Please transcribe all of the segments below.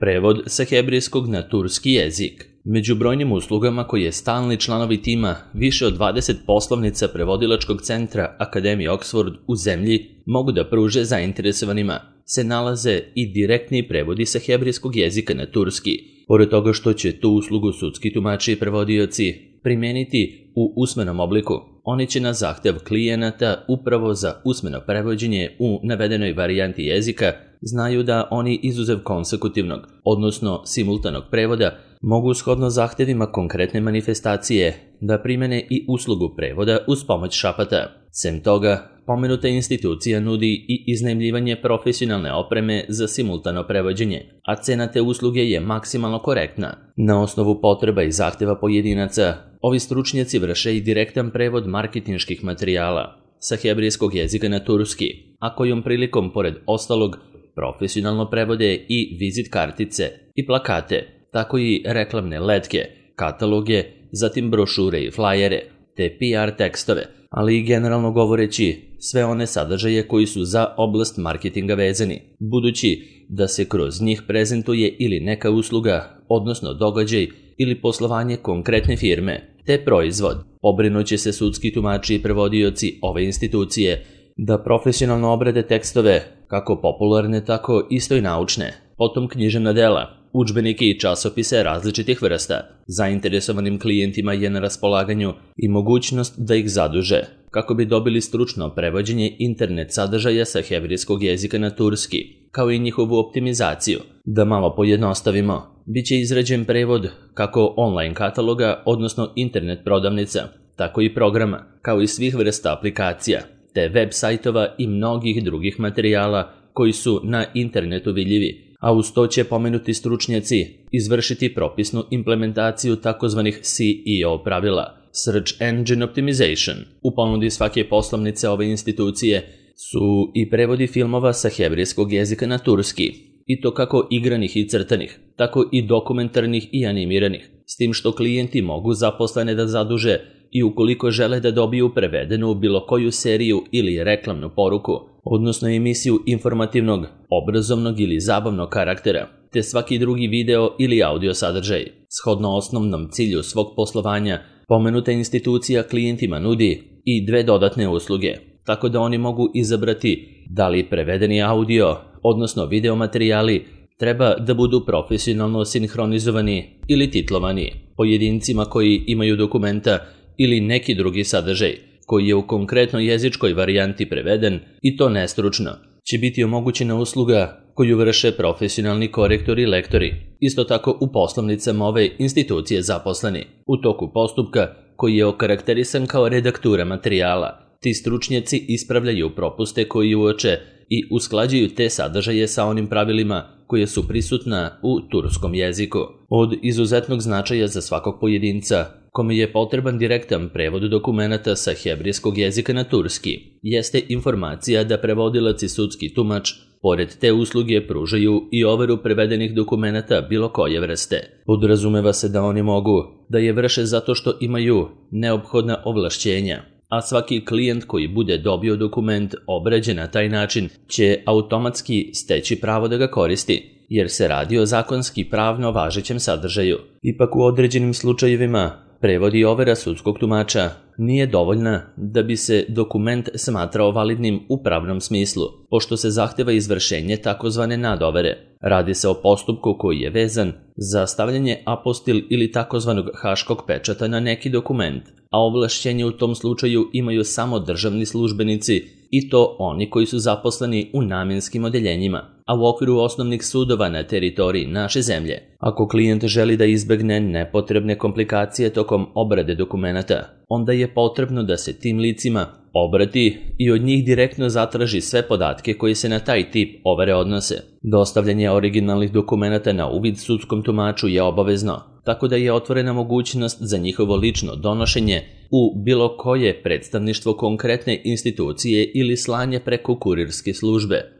Prevod sa hebrejskog na turski jezik. Među brojnim uslugama koje stalni članovi tima više od 20 poslovnica prevodilačkog centra Akademije Oxford u zemlji mogu da pruže zainteresovanima se nalaze i direktni prevodi sa hebrejskog jezika na turski. Pored toga što će tu uslugu sudski tumači i prevodioci primeniti u usmenom obliku, oni će na zahtev klijenata upravo za usmeno prevođenje u navedenoj varijanti jezika znaju da oni izuzev konsekutivnog, odnosno simultanog prevoda, mogu shodno zahtevima konkretne manifestacije da primene i uslugu prevoda uz pomoć šapata. Sem toga, pomenuta institucija nudi i iznajmljivanje profesionalne opreme za simultano prevođenje, a cena te usluge je maksimalno korektna. Na osnovu potreba i zahteva pojedinaca, ovi stručnjaci vrše i direktan prevod marketinških materijala sa hebrejskog jezika na turski, a kojom prilikom pored ostalog profesionalno prevode i vizit kartice i plakate, tako i reklamne letke, kataloge, zatim brošure i flajere, te PR tekstove, ali i generalno govoreći sve one sadržaje koji su za oblast marketinga vezani, budući da se kroz njih prezentuje ili neka usluga, odnosno događaj ili poslovanje konkretne firme, te proizvod. Pobrinuće se sudski tumači i prevodioci ove institucije da profesionalno obrade tekstove, kako popularne, tako isto i naučne, potom književna dela, udžbenike i časopise različitih vrsta. Zainteresovanim klijentima je na raspolaganju i mogućnost da ih zaduže, kako bi dobili stručno prevođenje internet sadržaja sa hebrejskog jezika na turski, kao i njihovu optimizaciju. Da malo pojednostavimo, bit će izrađen prevod kako online kataloga, odnosno internet prodavnica, tako i programa, kao i svih vrsta aplikacija, te web sajtova i mnogih drugih materijala koji su na internetu vidljivi, a uz to će pomenuti stručnjaci izvršiti propisnu implementaciju takozvanih SEO pravila, Search Engine Optimization. U ponudi svake poslovnice ove institucije su i prevodi filmova sa hebrejskog jezika na turski, i to kako igranih i crtanih, tako i dokumentarnih i animiranih, s tim što klijenti mogu zaposlene da zaduže i ukoliko žele da dobiju prevedenu bilo koju seriju ili reklamnu poruku, odnosno emisiju informativnog, obrazovnog ili zabavnog karaktera, te svaki drugi video ili audio sadržaj. Shodno osnovnom cilju svog poslovanja, pomenuta institucija klijentima nudi i dve dodatne usluge, tako da oni mogu izabrati da li prevedeni audio, odnosno video materijali, treba da budu profesionalno sinhronizovani ili titlovani pojedincima koji imaju dokumenta ili neki drugi sadržaj koji je u konkretnoj jezičkoj varijanti preveden i to nestručno, će biti omogućena usluga koju vrše profesionalni korektori i lektori. Isto tako u poslovnicama ove institucije zaposleni. U toku postupka, koji je okarakterisan kao redaktura materijala, ti stručnjaci ispravljaju propuste koji uoče i usklađuju te sadržaje sa onim pravilima koje su prisutna u turskom jeziku. Od izuzetnog značaja za svakog pojedinca kome je potreban direktan prevod dokumenata sa hebrejskog jezika na turski, jeste informacija da prevodilac i sudski tumač pored te usluge pružaju i overu prevedenih dokumenata bilo koje vrste. Podrazumeva se da oni mogu da je vrše zato što imaju neophodna ovlašćenja, a svaki klijent koji bude dobio dokument obrađen na taj način će automatski steći pravo da ga koristi, jer se radi o zakonski pravno važećem sadržaju. Ipak u određenim slučajevima prevod i overa sudskog tumača nije dovoljna da bi se dokument smatrao validnim u pravnom smislu, pošto se zahteva izvršenje takozvane nadovere. Radi se o postupku koji je vezan za stavljanje apostil ili takozvanog haškog pečata na neki dokument, a ovlašćenje u tom slučaju imaju samo državni službenici i to oni koji su zaposleni u namjenskim odeljenjima, a u okviru osnovnih sudova na teritoriji naše zemlje. Ako klijent želi da izbegne nepotrebne komplikacije tokom obrade dokumenata, onda je potrebno da se tim licima obrati i od njih direktno zatraži sve podatke koji se na taj tip overe odnose. Dostavljanje originalnih dokumenata na uvid sudskom tumaču je obavezno, tako da je otvorena mogućnost za njihovo lično donošenje u bilo koje predstavništvo konkretne institucije ili slanje preko kurirske službe.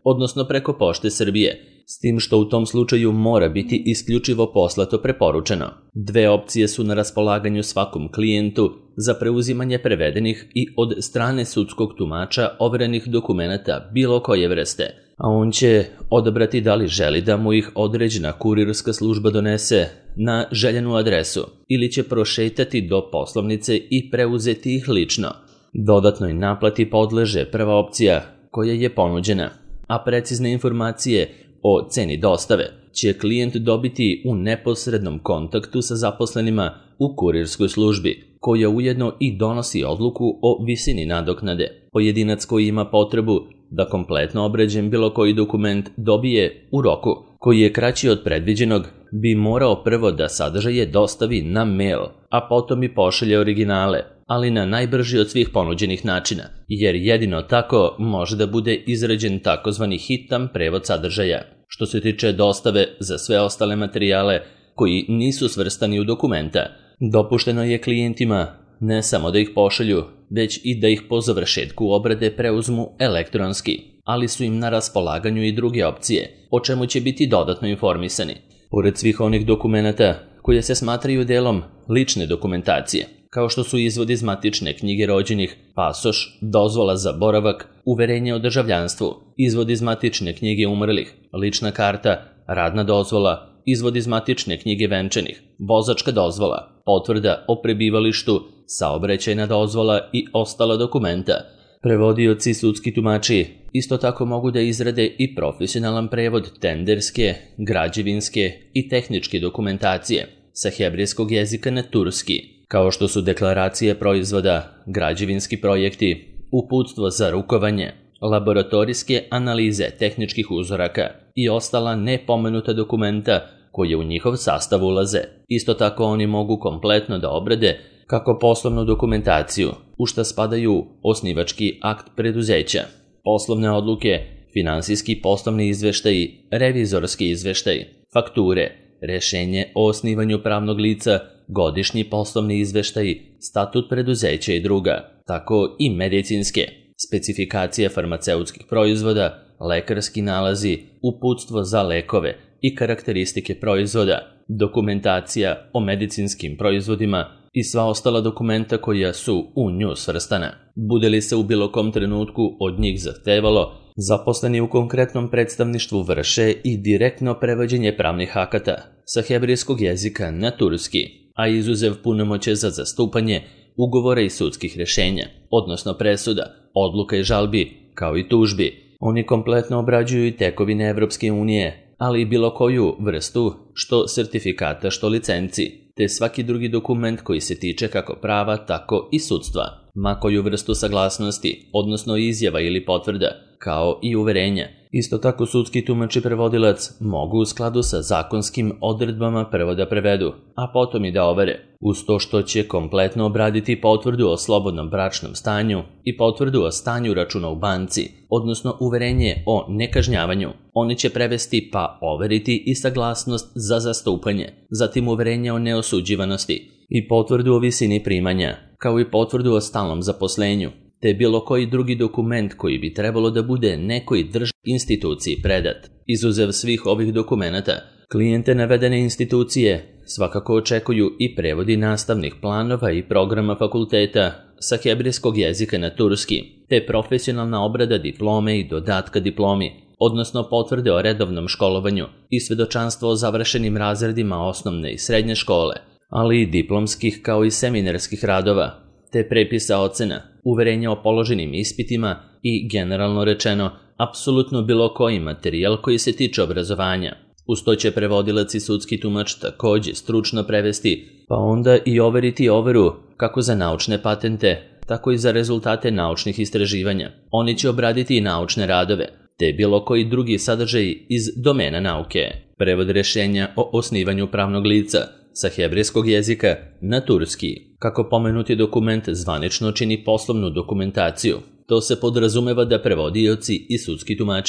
odnosno preko Pošte Srbije, s tim što u tom slučaju mora biti isključivo poslato preporučeno. Dve opcije su na raspolaganju svakom klijentu za preuzimanje prevedenih i od strane sudskog tumača overenih dokumenata bilo koje vrste, a on će odabrati da li želi da mu ih određena kurirska služba donese na željenu adresu ili će prošetati do poslovnice i preuzeti ih lično. Dodatnoj naplati podleže prva opcija koja je ponuđena, a precizne informacije o ceni dostave će klijent dobiti u neposrednom kontaktu sa zaposlenima u kurirskoj službi, koja ujedno i donosi odluku o visini nadoknade. Pojedinac koji ima potrebu da kompletno obrađen bilo koji dokument dobije u roku koji je kraći od predviđenog, bi morao prvo da sadržaje dostavi na mail, a potom i pošalje originale, ali na najbrži od svih ponuđenih načina, jer jedino tako može da bude izrađen takozvani hitan prevod sadržaja. Što se tiče dostave za sve ostale materijale koji nisu svrstani u dokumenta, dopušteno je klijentima ne samo da ih pošalju, već i da ih po završetku obrade preuzmu elektronski, ali su im na raspolaganju i druge opcije, o čemu će biti dodatno informisani. Pored svih onih dokumenata koje se smatraju delom lične dokumentacije, kao što su izvod iz matične knjige rođenih, pasoš, dozvola za boravak, uverenje o državljanstvu, izvod iz matične knjige umrlih, lična karta, radna dozvola, izvod iz matične knjige venčanih, vozačka dozvola, potvrda o prebivalištu, saobraćajna dozvola i ostala dokumenta. Prevodioci i sudski tumači isto tako mogu da izrade i profesionalan prevod tenderske, građevinske i tehničke dokumentacije sa hebrejskog jezika na turski, kao što su deklaracije proizvoda, građevinski projekti, uputstvo za rukovanje, laboratorijske analize tehničkih uzoraka i ostala nepomenuta dokumenta koje u njihov sastav ulaze. Isto tako oni mogu kompletno da obrade kako poslovnu dokumentaciju, u šta spadaju osnivački akt preduzeća, poslovne odluke, finansijski poslovni izveštaji, revizorski izveštaj, fakture, rešenje o osnivanju pravnog lica, godišnji poslovni izveštaj, statut preduzeća i druga, tako i medicinske, specifikacije farmaceutskih proizvoda, lekarski nalazi, uputstvo za lekove i karakteristike proizvoda, dokumentacija o medicinskim proizvodima i sva ostala dokumenta koja su u nju svrstana. Bude li se u bilo kom trenutku od njih zahtevalo, zaposleni u konkretnom predstavništvu vrše i direktno prevođenje pravnih akata sa hebrejskog jezika na turski, a izuzev punomoćja za zastupanje, ugovora i sudskih rešenja, odnosno presuda, odluka i žalbi, kao i tužbi. Oni kompletno obrađuju i tekovine Evropske unije, ali i bilo koju vrstu, što sertifikata, što licenci, te svaki drugi dokument koji se tiče kako prava, tako i sudstva, ma koju vrstu saglasnosti, odnosno izjava ili potvrda, kao i uverenja. Isto tako sudski tumač i prevodilac mogu u skladu sa zakonskim odredbama prvo da prevedu, a potom i da overe, uz to što će kompletno obraditi potvrdu o slobodnom bračnom stanju i potvrdu o stanju računa u banci, odnosno uverenje o nekažnjavanju. Oni će prevesti pa overiti i saglasnost za zastupanje, zatim uverenje o neosuđivanosti i potvrdu o visini primanja, kao i potvrdu o stalnom zaposlenju, te bilo koji drugi dokument koji bi trebalo da bude nekoj državnoj instituciji predat. Izuzev svih ovih dokumenata, klijente navedene institucije svakako očekuju i prevodi nastavnih planova i programa fakulteta sa hebrejskog jezika na turski, te profesionalna obrada diplome i dodatka diplomi, odnosno potvrde o redovnom školovanju i svedočanstvo o završenim razredima osnovne i srednje škole, ali i diplomskih kao i seminarskih radova, te prepisa ocena, uverenja o položenim ispitima i, generalno rečeno, apsolutno bilo koji materijal koji se tiče obrazovanja. Uz to će prevodilac i sudski tumač takođe stručno prevesti, pa onda i overiti overu kako za naučne patente, tako i za rezultate naučnih istraživanja. Oni će obraditi i naučne radove, te bilo koji drugi sadržaj iz domena nauke. Prevod rešenja o osnivanju pravnog lica sa hebrejskog jezika na turski. Kako pomenuti dokument zvanično čini poslovnu dokumentaciju, to se podrazumeva da prevodioci i sudski tumači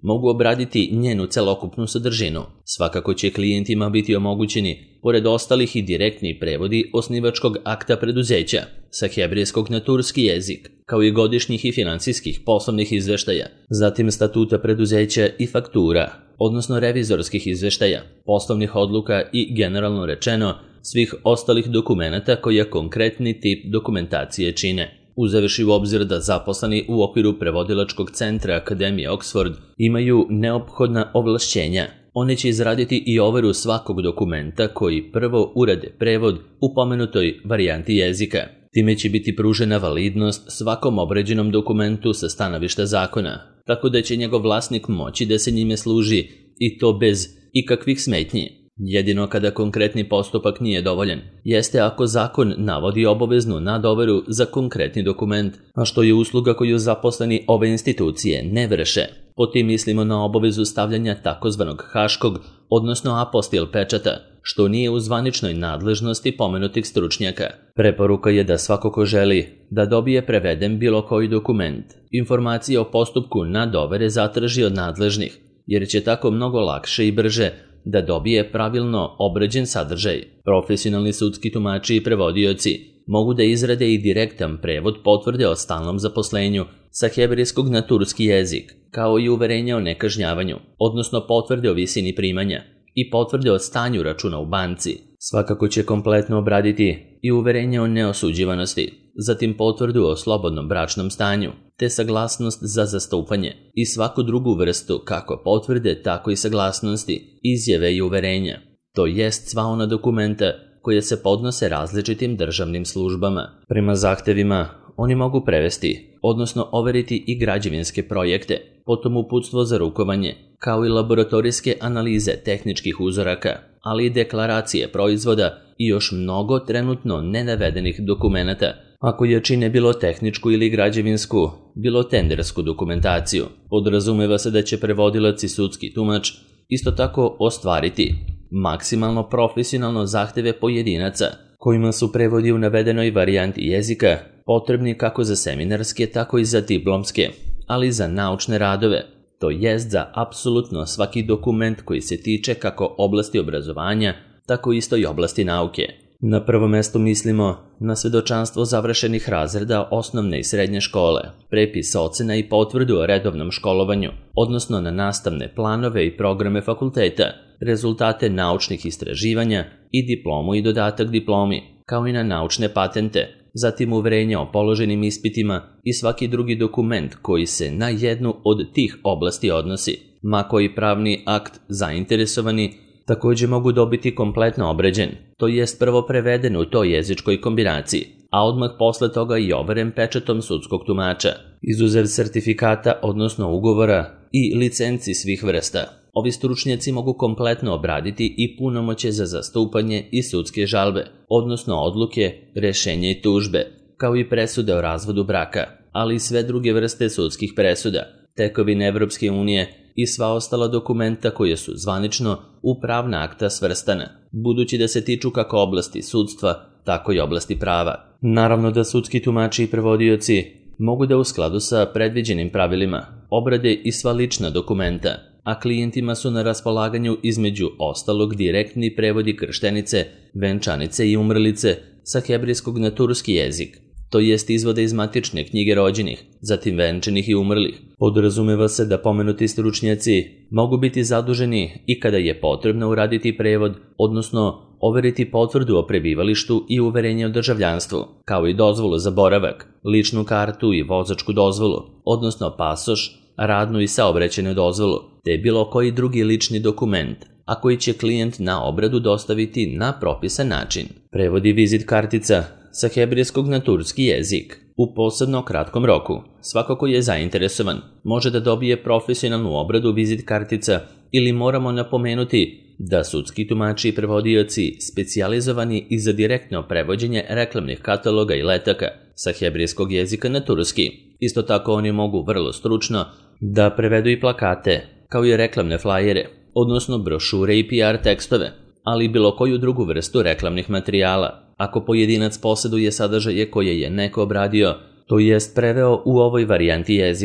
mogu obraditi njenu celokupnu sadržinu. Svakako će klijentima biti omogućeni, pored ostalih, i direktni prevodi osnivačkog akta preduzeća sa hebrejskog na turski jezik, kao i godišnjih i finansijskih poslovnih izveštaja, zatim statuta preduzeća i faktura, odnosno revizorskih izveštaja, poslovnih odluka i, generalno rečeno, svih ostalih dokumenata koja konkretni tip dokumentacije čine. Uzevši u obzir da zaposleni u okviru prevodilačkog centra Akademije Oxford imaju neophodna ovlašćenja, oni će izraditi i overu svakog dokumenta koji prvo urade prevod u pomenutoj varijanti jezika. Time će biti pružena validnost svakom obrađenom dokumentu sa stanovišta zakona, tako da će njegov vlasnik moći da se njime služi, i to bez ikakvih smetnji. Jedino kada konkretni postupak nije dovoljan, jeste ako zakon navodi obaveznu nadoveru za konkretni dokument, a što je usluga koju zaposleni ove institucije ne vrše. Po tim mislimo na obavezu stavljanja takozvanog haškog, odnosno apostil pečata, što nije u zvaničnoj nadležnosti pomenutih stručnjaka. Preporuka je da svako ko želi da dobije preveden bilo koji dokument, informacije o postupku nadovere zatraži od nadležnih, jer će tako mnogo lakše i brže da dobije pravilno obrađen sadržaj. Profesionalni sudski tumači i prevodioci mogu da izrade i direktan prevod potvrde o stalnom zaposlenju sa hebrejskog na turski jezik, kao i uverenja o nekažnjavanju, odnosno potvrde o visini primanja i potvrde o stanju računa u banci. Svakako će kompletno obraditi i uverenje o neosuđivanosti, zatim potvrdu o slobodnom bračnom stanju, te saglasnost za zastupanje i svaku drugu vrstu kako potvrde, tako i saglasnosti, izjave i uverenja, to jest sva ona dokumenta koje se podnose različitim državnim službama. Prema zahtevima, oni mogu prevesti, odnosno overiti i građevinske projekte, potom uputstvo za rukovanje, kao i laboratorijske analize tehničkih uzoraka, ali i deklaracije proizvoda i još mnogo trenutno nenavedenih dokumenata, ako je čine bilo tehničku ili građevinsku, bilo tendersku dokumentaciju. Podrazumeva se da će prevodilac i sudski tumač isto tako ostvariti maksimalno profesionalno zahteve pojedinaca, kojima su prevodi u navedenoj varijanti jezika potrebni kako za seminarske, tako i za diplomske, ali i za naučne radove, to jest za apsolutno svaki dokument koji se tiče kako oblasti obrazovanja, tako isto i oblasti nauke. Na prvom mestu mislimo na svedočanstvo završenih razreda osnovne i srednje škole, prepis ocena i potvrdu o redovnom školovanju, odnosno na nastavne planove i programe fakulteta, rezultate naučnih istraživanja i diplomu i dodatak diplomi, kao i na naučne patente, zatim uverenja o položenim ispitima i svaki drugi dokument koji se na jednu od tih oblasti odnosi, ma koji pravni akt zainteresovani također mogu dobiti kompletno obrađen, to jest prvo preveden u toj jezičkoj kombinaciji, a odmah posle toga i overen pečatom sudskog tumača, izuzev sertifikata, odnosno ugovora i licenci svih vrsta. Ovi stručnjaci mogu kompletno obraditi i punomoćje za zastupanje i sudske žalbe, odnosno odluke, rešenja i tužbe, kao i presude o razvodu braka, ali i sve druge vrste sudskih presuda, tekovine Evropske unije i sva ostala dokumenta koje su zvanično u pravna akta svrstana, budući da se tiču kako oblasti sudstva, tako i oblasti prava. Naravno da sudski tumači i prevodioci mogu da u skladu sa predviđenim pravilima obrade i sva lična dokumenta, a klijentima su na raspolaganju između ostalog direktni prevodi krštenice, venčanice i umrlice sa hebrejskog na turski jezik, to jest izvode iz matične knjige rođenih, zatim venčanih i umrlih. Podrazumeva se da pomenuti stručnjaci mogu biti zaduženi i kada je potrebno uraditi prevod, odnosno overiti potvrdu o prebivalištu i uverenje o državljanstvu, kao i dozvolu za boravak, ličnu kartu i vozačku dozvolu, odnosno pasoš, radnu i saobraćajnu dozvolu, te bilo koji drugi lični dokument, a koji će klijent na obradu dostaviti na propisan način. Prevodi vizit kartica sa hebrejskog na turski jezik u posebno kratkom roku. Svako ko je zainteresovan može da dobije profesionalnu obradu vizit kartica ili moramo napomenuti da sudski tumači i prevodioci specijalizovani i za direktno prevođenje reklamnih kataloga i letaka sa hebrejskog jezika na turski. Isto tako oni mogu vrlo stručno da prevedu i plakate, kao i reklamne flajere, odnosno brošure i PR tekstove, ali i bilo koju drugu vrstu reklamnih materijala, ako pojedinac posjeduje sadržaje koje je neko obradio, to jest preveo u ovoj varijanti jezika.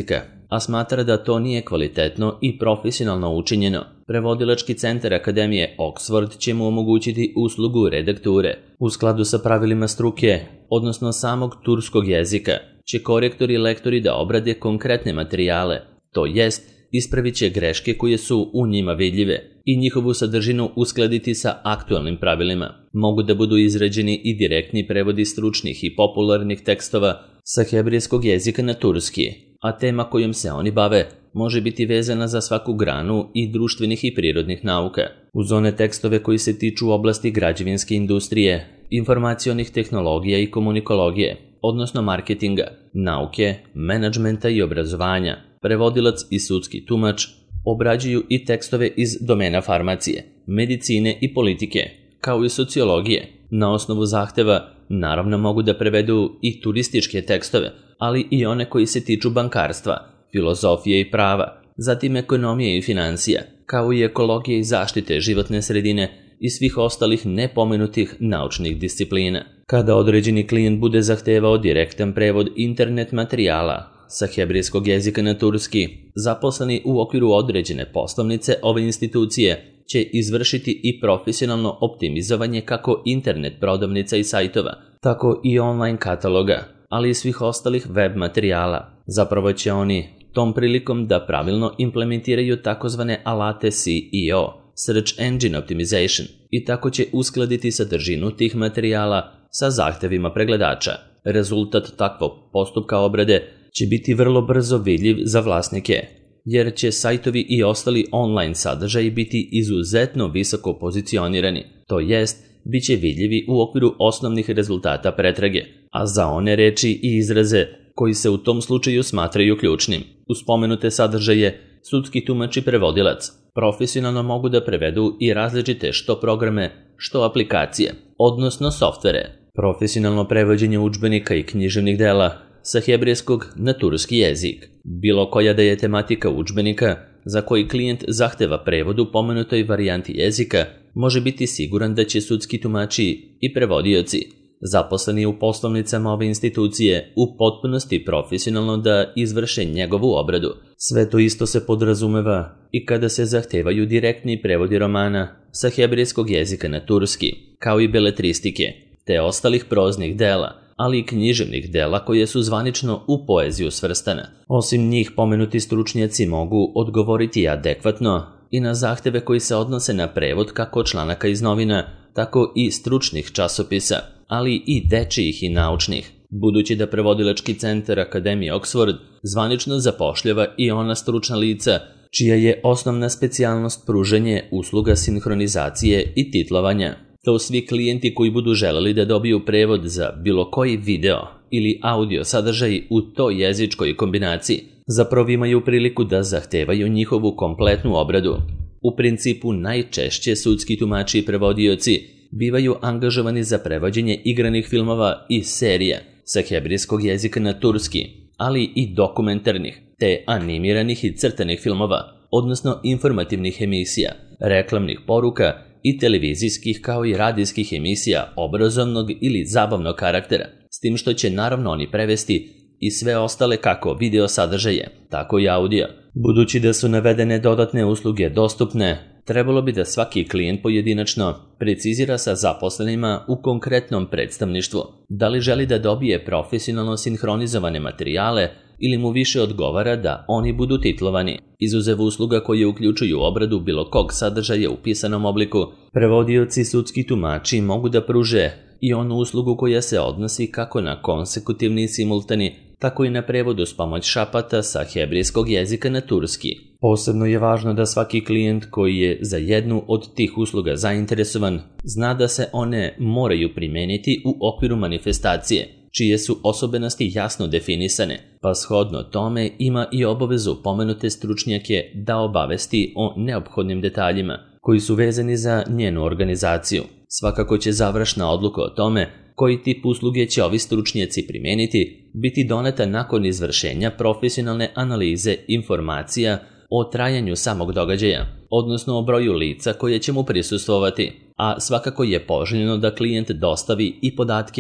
a smatra da to nije kvalitetno i profesionalno učinjeno. Prevodilački centar Akademije Oxford će mu omogućiti uslugu redakture. U skladu sa pravilima struke, odnosno samog turskog jezika, će korektori i lektori da obrade konkretne materijale, to jest ispravit će greške koje su u njima vidljive i njihovu sadržinu uskladiti sa aktualnim pravilima. Mogu da budu izrađeni i direktni prevodi stručnih i popularnih tekstova sa hebrejskog jezika na turski, a tema kojom se oni bave može biti vezana za svaku granu i društvenih i prirodnih nauka. Uz one tekstove koji se tiču oblasti građevinske industrije, informacionih tehnologija i komunikologije, odnosno marketinga, nauke, menadžmenta i obrazovanja, prevodilac i sudski tumač obrađuju i tekstove iz domena farmacije, medicine i politike, kao i sociologije. Na osnovu zahteva naravno mogu da prevedu i turističke tekstove, ali i one koji se tiču bankarstva, filozofije i prava, zatim ekonomije i financija, kao i ekologije i zaštite životne sredine i svih ostalih nepomenutih naučnih disciplina. Kada određeni klijent bude zahtevao direktan prevod internet materijala sa hebrejskog jezika na turski, zaposleni u okviru određene poslovnice ove institucije će izvršiti i profesionalno optimizovanje kako internet prodavnica i sajtova, tako i online kataloga, ali i svih ostalih web materijala. Zapravo će oni tom prilikom da pravilno implementiraju takozvane alate SEO, Search Engine Optimization, i tako će uskladiti sadržinu tih materijala sa zahtevima pregledača. Rezultat takvog postupka obrade će biti vrlo brzo vidljiv za vlasnike, jer će sajtovi i ostali online sadržaji biti izuzetno visoko pozicionirani, to jest bit će vidljivi u okviru osnovnih rezultata pretrage, a za one reči i izraze koji se u tom slučaju smatraju ključnim. Uz spomenute sadržaje, sudski tumač i prevodilac profesionalno mogu da prevedu i različite što programe, što aplikacije, odnosno softvere. Profesionalno prevođenje udžbenika i književnih dela sa hebrejskog na turski jezik. Bilo koja da je tematika udžbenika za koji klijent zahteva prevod u pomenutoj varijanti jezika, može biti siguran da će sudski tumači i prevodioci, zaposleni u poslovnicama ove institucije, u potpunosti profesionalno da izvrše njegovu obradu. Sve to isto se podrazumeva i kada se zahtevaju direktni prevodi romana sa hebrejskog jezika na turski, kao i beletristike, te ostalih proznih dela, ali i književnih dela koje su zvanično u poeziju svrstana. Osim njih, pomenuti stručnjaci mogu odgovoriti adekvatno i na zahteve koji se odnose na prevod kako članaka iz novina, tako i stručnih časopisa, ali i dečijih i naučnih. Budući da prevodilački centar Akademije Oxford zvanično zapošljava i ona stručna lica čija je osnovna specijalnost pružanje usluga sinhronizacije i titlovanja, to svi klijenti koji budu želeli da dobiju prevod za bilo koji video ili audio sadržaj u toj jezičkoj kombinaciji, zapravo imaju priliku da zahtevaju njihovu kompletnu obradu. U principu najčešće sudski tumači i prevodioci bivaju angažovani za prevođenje igranih filmova i serija sa hebrejskog jezika na turski, ali i dokumentarnih, te animiranih i crtanih filmova, odnosno informativnih emisija, reklamnih poruka i televizijskih kao i radijskih emisija obrazovnog ili zabavnog karaktera, s tim što će naravno oni prevesti i sve ostale kako video sadržaje, tako i audio. Budući da su navedene dodatne usluge dostupne, trebalo bi da svaki klijent pojedinačno precizira sa zaposlenima u konkretnom predstavništvu da li želi da dobije profesionalno sinhronizovane materijale ili mu više odgovara da oni budu titlovani. Izuzev usluga koje uključuju obradu bilo kog sadržaja u pisanom obliku, prevodioci i sudski tumači mogu da pruže i onu uslugu koja se odnosi kako na konsekutivni i simultani, tako i na prevodu s pomoć šapata sa hebrejskog jezika na turski. Posebno je važno da svaki klijent koji je za jednu od tih usluga zainteresovan zna da se one moraju primeniti u okviru manifestacije, čije su osobenosti jasno definisane, pa shodno tome ima i obavezu pomenute stručnjake da obavesti o neophodnim detaljima koji su vezani za njenu organizaciju. Svakako će završna odluka o tome koji tip usluge će ovi stručnjaci primeniti biti doneta nakon izvršenja profesionalne analize informacija o trajanju samog događaja, odnosno o broju lica koje će mu prisustvovati, a svakako je poželjno da klijent dostavi i podatke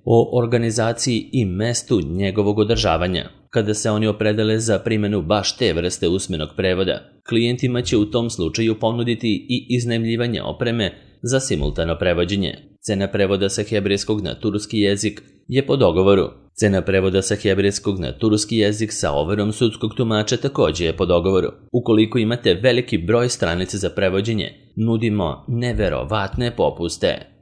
o organizaciji i mestu njegovog održavanja. Kada se oni opredele za primjenu baš te vrste usmenog prevoda, klijentima će u tom slučaju ponuditi i iznajmljivanje opreme za simultano prevođenje. Cena prevoda sa hebrejskog na turski jezik je po dogovoru. Cena prevoda sa hebrejskog na turski jezik sa overom sudskog tumača također je po dogovoru. Ukoliko imate veliki broj stranica za prevođenje, nudimo neverovatne popuste.